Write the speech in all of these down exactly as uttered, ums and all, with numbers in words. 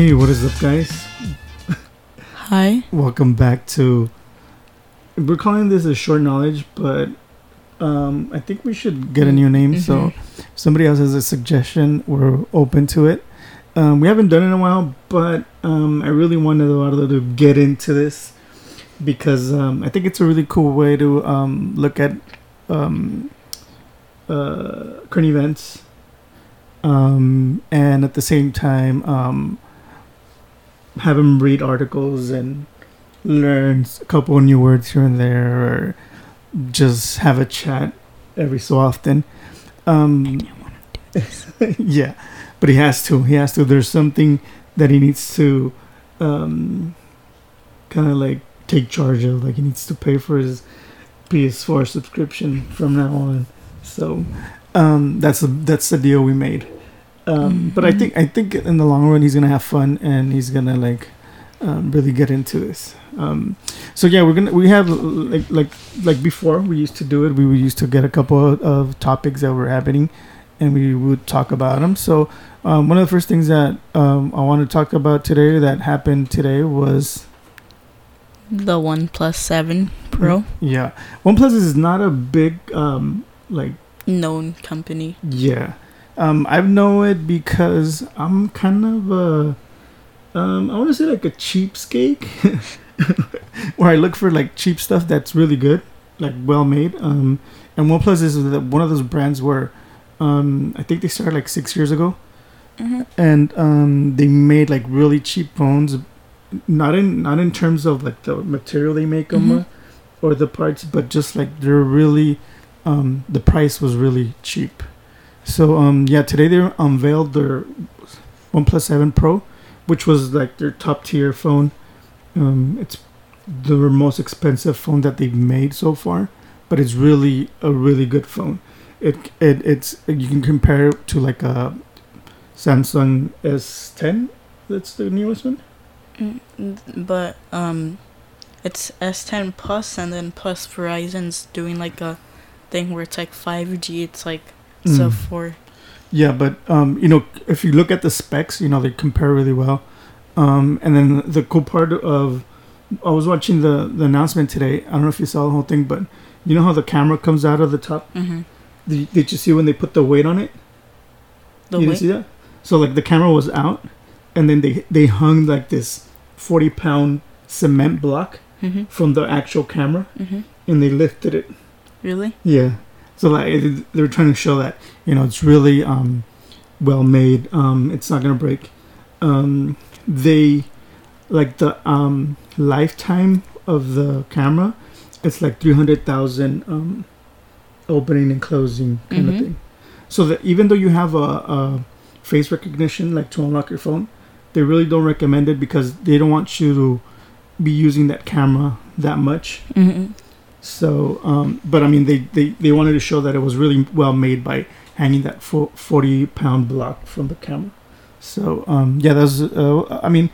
Hey, what is up, guys? Hi. Welcome back to. We're calling this a short knowledge, but um, I think we should get a new name. Mm-hmm. So, if somebody else has a suggestion, we're open to it. Um, we haven't done it in a while, but um, I really wanted Eduardo to get into this because um, I think it's a really cool way to um, look at um, uh, current events, um, and at the same time. Um, have him read articles and learn a couple of new words here and there, or just have a chat every so often. Um, yeah, but he has to. He has to. There's something that he needs to um, kind of like take charge of. Like he needs to pay for his P S four subscription from now on. So um, that's a, that's the deal we made. Um, mm-hmm. But I think I think in the long run he's gonna have fun and he's gonna like um, really get into this. Um, so yeah, we're gonna we have like like like before we used to do it. We used to get a couple of, of topics that were happening, and we would talk about them. So um, one of the first things that um, I want to talk about today that happened today was the OnePlus seven Pro. Yeah, OnePlus is not a big um, like known company. Yeah. Um, I know it because I'm kind of a, um, I want to say like a cheapskate, where I look for like cheap stuff that's really good, like well made. Um, and OnePlus is one of those brands where, um, I think they started like six years ago, mm-hmm. and um, they made like really cheap phones, not in not in terms of like the material they make them, mm-hmm. or the parts, but just like they're really, um, the price was really cheap. So um yeah, today they unveiled their OnePlus seven Pro, which was like their top tier phone. Um, it's the most expensive phone that they've made so far, but it's really a really good phone. It it it's you can compare it to like a Samsung S ten. That's the newest one. But um, it's S ten plus, and then plus Verizon's doing like a thing where it's like five G. It's like. So mm. for yeah, but um, you know, if you look at the specs, you know, they compare really well. Um, and then the cool part of I was watching the, the announcement today. I don't know if you saw the whole thing, but you know how the camera comes out of the top? Mm-hmm. Did, did you see when they put the weight on it? The you weight? didn't see that? So like the camera was out, and then they they hung like this forty pound cement block mm-hmm. from the actual camera, mm-hmm. and they lifted it. Really? Yeah. So like they're trying to show that, you know, it's really um, well made. Um, it's not gonna break. Um, they like the um, lifetime of the camera. It's like three hundred thousand um, opening and closing kind mm-hmm. of thing. So that even though you have a, a face recognition like to unlock your phone, they really don't recommend it because they don't want you to be using that camera that much. Mm-hmm. So, um, but I mean, they, they, they wanted to show that it was really well made by hanging that forty pound block from the camera. So, um, yeah, that's, uh, I mean,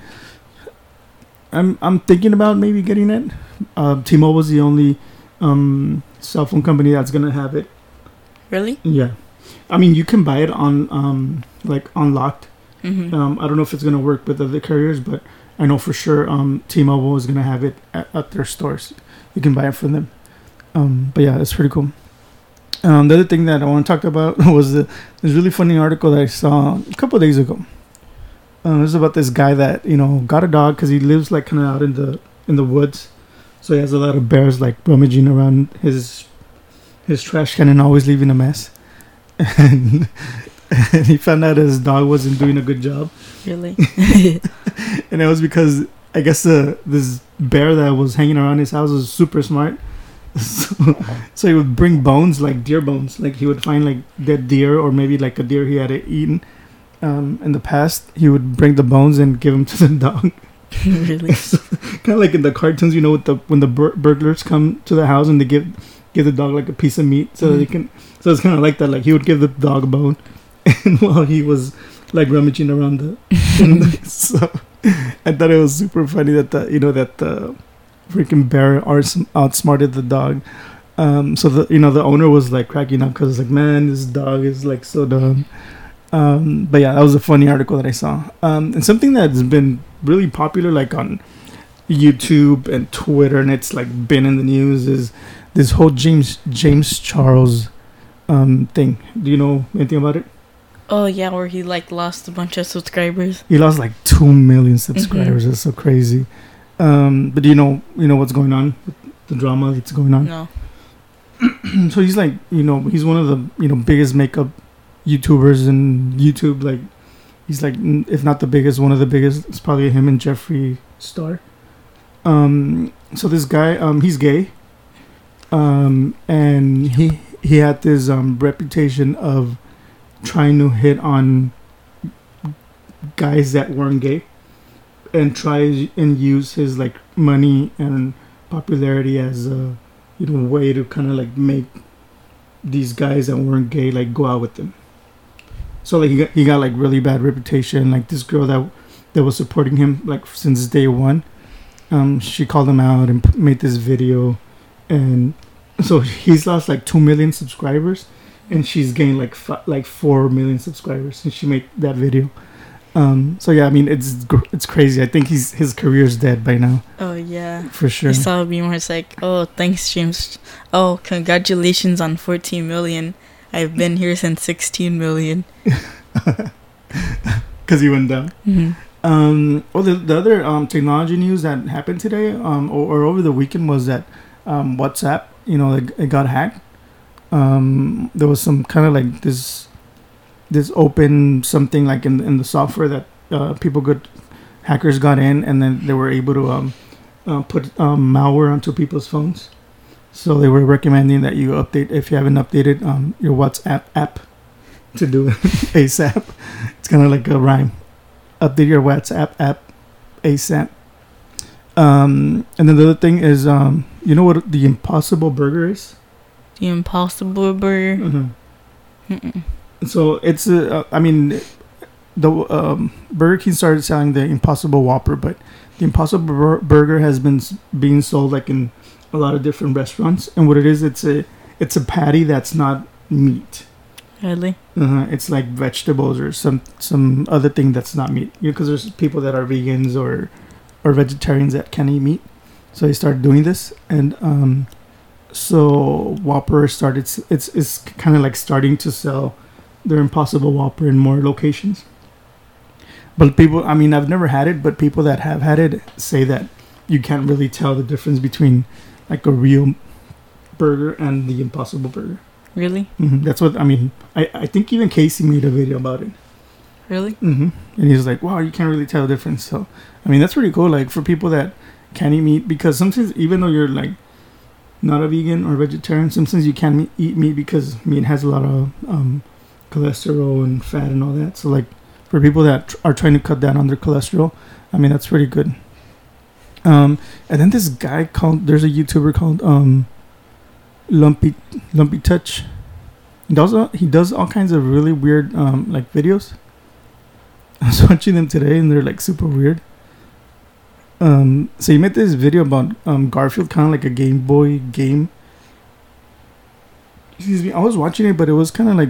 I'm, I'm thinking about maybe getting it. Uh, T-Mobile is the only, um, cell phone company that's going to have it. Really? Yeah. I mean, you can buy it on, um, like unlocked. Mm-hmm. Um, I don't know if it's going to work with other carriers, but I know for sure, um, T-Mobile is going to have it at, at their stores. You can buy it from them. Um, but yeah, it's pretty cool. Um, the other thing that I want to talk about was the, this really funny article that I saw a couple of days ago. Um, it was about this guy that, you know, got a dog because he lives like kind of out in the in the woods, so he has a lot of bears like rummaging around his his trash can and always leaving a mess. And, and he found out his dog wasn't doing a good job. Really? And it was because I guess the this bear that was hanging around his house was super smart. So, so he would bring bones, like deer bones. Like he would find like dead deer or maybe like a deer he had eaten um, in the past. He would bring the bones and give them to the dog. Really? So, kind of like in the cartoons, you know, with the when the bur- burglars come to the house and they give give the dog like a piece of meat so mm-hmm. they can. So it's kind of like that. Like he would give the dog a bone, and while he was like rummaging around the. the so I thought it was super funny that the you know that the. freaking bear outsmarted the dog. Um, so the you know the owner was like cracking up because like, man, this dog is like so dumb. Um, but yeah, that was a funny article that I saw. Um, and something that's been really popular, like on YouTube and Twitter, and it's like been in the news, is this whole James James Charles um thing. Do you know anything about it? Oh yeah, where he like lost a bunch of subscribers. He lost like two million subscribers. Mm-hmm. It's so crazy. Um, but do you know you know what's going on with the drama that's going on? No. So he's like, you know, he's one of the you know biggest makeup YouTubers in YouTube. Like, he's like, if not the biggest, one of the biggest. It's probably him and Jeffree Star. Um, so this guy, um, he's gay. Um, and he he had this um reputation of trying to hit on guys that weren't gay, and try and use his like money and popularity as a you know way to kind of like make these guys that weren't gay like go out with him. So like he got he got like really bad reputation. Like this girl that that was supporting him like since day one, um, she called him out and made this video, and so he's lost like two million subscribers. And she's gained like f- like four million subscribers since she made that video. Um, so yeah, I mean it's it's crazy. I think he's his career's dead by now. Oh yeah, for sure. I saw a meme where it's like, "Oh, thanks, James. Oh, congratulations on fourteen million. I've been here since sixteen million." Because he went down. Mm-hmm. Um, well, the the other um technology news that happened today, um, or, or over the weekend was that um WhatsApp, you know, it, it got hacked. Um, there was some kind of like this, this open something like in in the software that uh, people could, hackers got in, and then they were able to um, uh, put um, malware onto people's phones. So they were recommending that you update if you haven't updated um, your WhatsApp app to do it ASAP. It's kind of like a rhyme. Update your WhatsApp app ASAP. Um, and then the other thing is, um, you know what the Impossible Burger is? The Impossible Burger. Mm-hmm. So it's a, uh, I mean, the um, Burger King started selling the Impossible Whopper, but the Impossible Bur- Burger has been s- being sold like in a lot of different restaurants. And what it is, it's a it's a patty that's not meat. Really? Uh-huh. It's like vegetables or some some other thing that's not meat. You know, because there's people that are vegans or or vegetarians that can't eat meat. So they started doing this, and um. So Whopper started. It's it's kind of like starting to sell their Impossible Whopper in more locations. But people, I mean, I've never had it, but people that have had it say that you can't really tell the difference between like a real burger and the Impossible Burger. Really? Mm-hmm. That's what I mean. I, I think even Casey made a video about it. Really? Mm-hmm. And he's like, wow, you can't really tell the difference. So I mean, that's pretty cool. Like for people that can't eat meat, because sometimes even though you're like not a vegan or vegetarian, sometimes you can't meet, eat meat because meat has a lot of um, cholesterol and fat and all that. So like for people that tr- are trying to cut down on their cholesterol, I mean that's pretty good. Um, and then this guy called, there's a YouTuber called um, Lumpy Lumpy Touch. He does all, he does all kinds of really weird um, like videos. I was watching them today and they're like super weird. Um, so he made this video about um, Garfield, kind of like a Game Boy game. Excuse me, I was watching it, but it was kind of like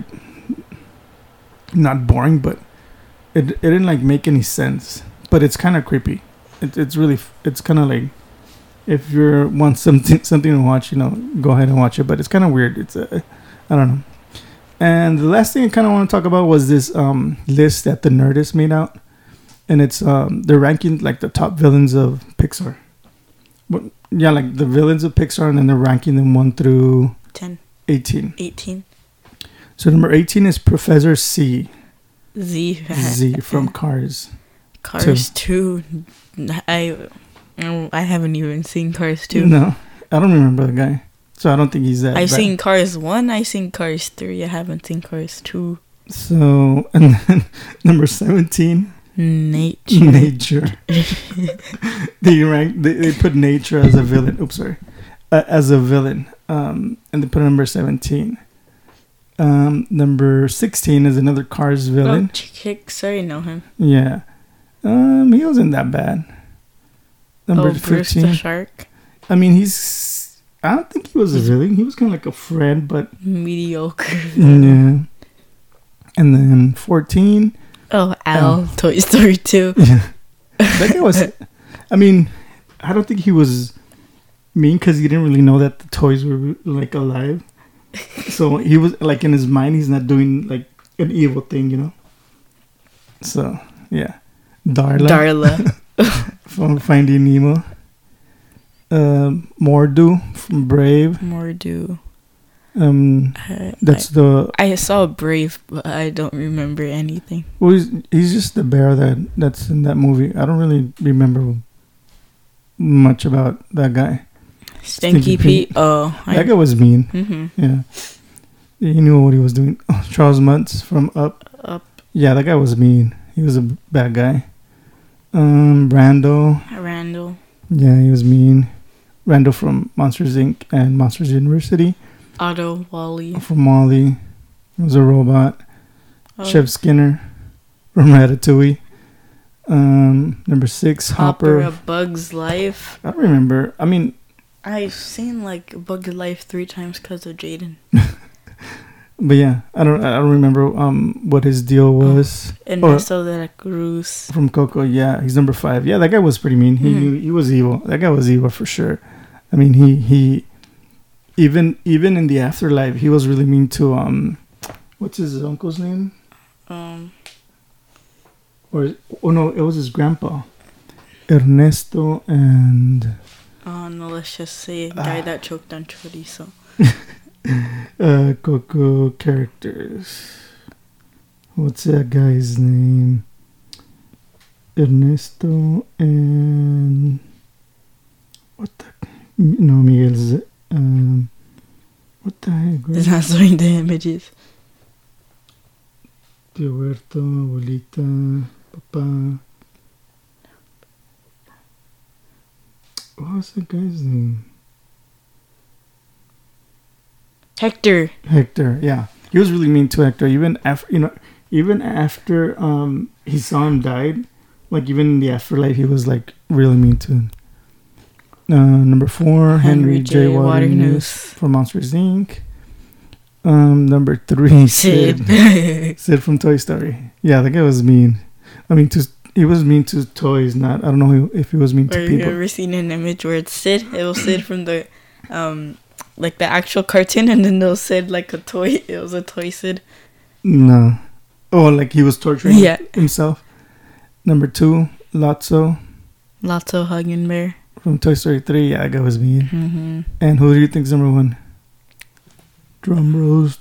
not boring, but it it didn't like make any sense. But it's kind of creepy. It, it's really it's kind of like if you want something something to watch, you know, go ahead and watch it. But it's kind of weird. It's a, I don't know. And the last thing I kind of want to talk about was this um, list that the Nerdist made out. And it's um they're ranking like the top villains of Pixar. But yeah, like the villains of Pixar, and then they're ranking them one through ten. Eighteen. Eighteen. So number eighteen is Professor C. Z. Z from Cars. Cars two. two. I I haven't even seen Cars two. No, I don't remember the guy, so I don't think he's that. I've bad. seen Cars one. I've seen Cars three. I haven't seen Cars two. So and then number seventeen. Nature. Nature. they rank. They, they put nature as a villain. Oops, sorry. Uh, as a villain. Um, and they put number seventeen. Um, number sixteen is another Cars villain. Oh, Chick. Sorry, know him. Yeah. Um, he wasn't that bad. Number oh, Bruce fifteen. the Shark. I mean, he's. I don't think he was a villain. He was kind of like a friend, but mediocre. Yeah. And then fourteen. Oh, Al, Al. Toy Story two. Yeah. That guy was, I mean, I don't think he was mean because he didn't really know that the toys were like alive. So he was like in his mind, he's not doing like an evil thing, you know? So, yeah. Darla. Darla. From Finding Nemo. Um, Mordu from Brave. Mordu. Um, I, that's I, the. I saw Brave, but I don't remember anything. Well, he's, he's just the bear that that's in that movie. I don't really remember much about that guy. Stinky, Stinky Pete. Pete. Oh, That guy was mean. Mm-hmm. Yeah, he knew what he was doing. Oh, Charles Muntz from Up. Up. Yeah, that guy was mean. He was a bad guy. Um, Randall. Randall. Yeah, he was mean. Randall from Monsters Incorporated and Monsters University. Otto Wally. From Wally. He was a robot. Oh. Chef Skinner from Ratatouille. Um, number six, Hopper. Hopper. A Bug's Life. I don't remember. I mean, I've seen like Bug's Life three times because of Jaden. but yeah, I don't. I don't remember um what his deal was. Ernesto de la Cruz. From Coco. Yeah, he's number five. Yeah, that guy was pretty mean. He Mhm. knew he was evil. That guy was evil for sure. I mean, he he even even in the afterlife, he was really mean to um, what's his uncle's name? Um. Or oh no, it was his grandpa, Ernesto and. Oh no, let's just say guy Ah. that choked on chorizo. uh, Coco characters. What's that guy's name? Ernesto and what the no Miguel's um what the heck? It's not showing the images. Tío Huerto, abuelita, papá. What was that guy's name? Hector. Hector, yeah, he was really mean to Hector. Even after you know, even after um he saw him died, like even in the afterlife, he was like really mean to him. Uh, number four, Henry, Henry J. J. Waternoose Waternoose. from Monsters Incorporated. Um, number three, Sid. Sid. Sid from Toy Story. Yeah, that guy was mean. I mean, to he was mean to toys. Not I don't know if he was mean to Or you people. ever seen an image where it's Sid? It was Sid from the, um, like the actual cartoon, and then they'll Sid like a toy. It was a toy Sid. No. Oh, like he was torturing Yeah. himself. Number two, Lotso Lotso Hugging Bear. from Toy Story three. Yeah, that guy was mean. Mm-hmm. And who do you think's number one? Drum rolls.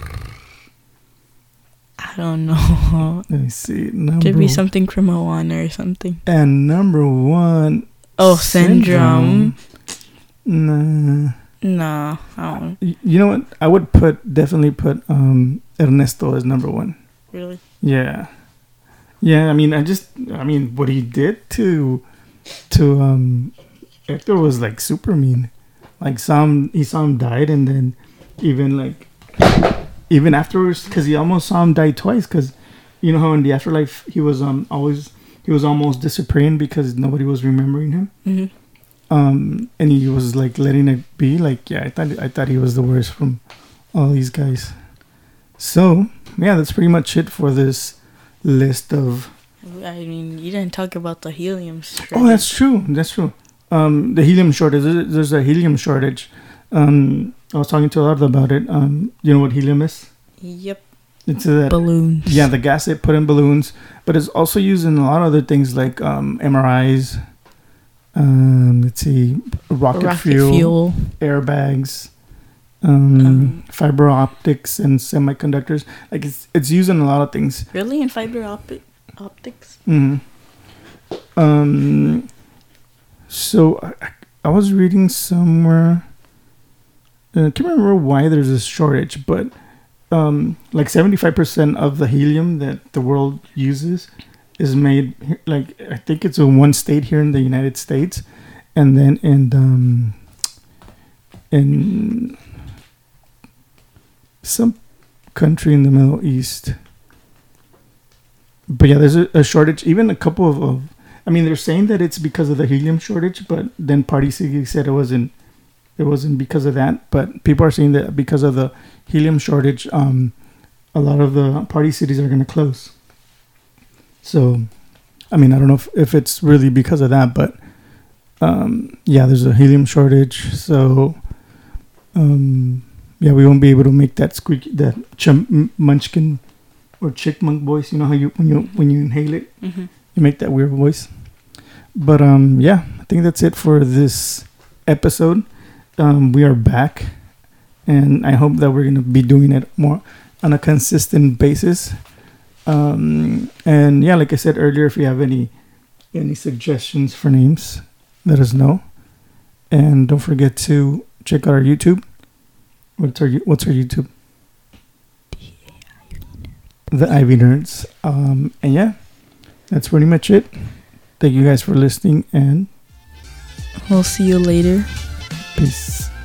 I don't know. Let me see. Number Could be something from Moana or something. And number one. Oh, Syndrome. Nah. No, I don't Y- You know what? I would put definitely put um Ernesto as number one. really. Yeah. Yeah, I mean, I just, I mean, what he did to, to, um, Hector was like super mean. Like, saw him, he saw him died, and then even like, even afterwards, because he almost saw him die twice, because you know how in the afterlife he was um always, he was almost disappearing because nobody was remembering him. Mm-hmm. Um, and he was like letting it be. Like, yeah, I thought, I thought he was the worst from all these guys. So, yeah, that's pretty much it for this list of I mean, you didn't talk about the helium shortage. oh that's true that's true um the helium shortage, there's, there's a helium shortage. um I was talking to a lot about it. Um you know what helium is? Yep. It's a Balloons. yeah, the gas they put in balloons, but it's also used in a lot of other things like um M R Is, um let's see, rocket, Rocket fuel, fuel. airbags, um, Um, fiber optics and semiconductors. Like it's it's used in a lot of things. Really, in fiber optic optics? hmm Um. So I, I- I was reading somewhere. uh, I can't remember why there's a shortage, but um, like seventy-five percent of the helium that the world uses is made he- like I think it's in one state here in the United States, and then in um in some country in the Middle East. But yeah, there's a, a shortage. Even a couple of, of, I mean, they're saying that it's because of the helium shortage, but then Party City said it wasn't. It wasn't because of that. But people are saying that because of the helium shortage, um, a lot of the party cities are going to close. So, I mean, I don't know if, if it's really because of that, but um, yeah, there's a helium shortage. So, um, yeah, we won't be able to make that squeaky, that chum, munchkin or chickmunk voice. You know how you when you when you inhale it, Mm-hmm. you make that weird voice. But um, yeah, I think that's it for this episode. Um, we are back, and I hope that we're gonna be doing it more on a consistent basis. Um, and yeah, like I said earlier, if you have any any suggestions for names, let us know. And don't forget to check out our YouTube. What's our What's our YouTube? The Ivy Nerds. Um, and yeah, that's pretty much it. Thank you guys for listening, and We'll see you later. peace.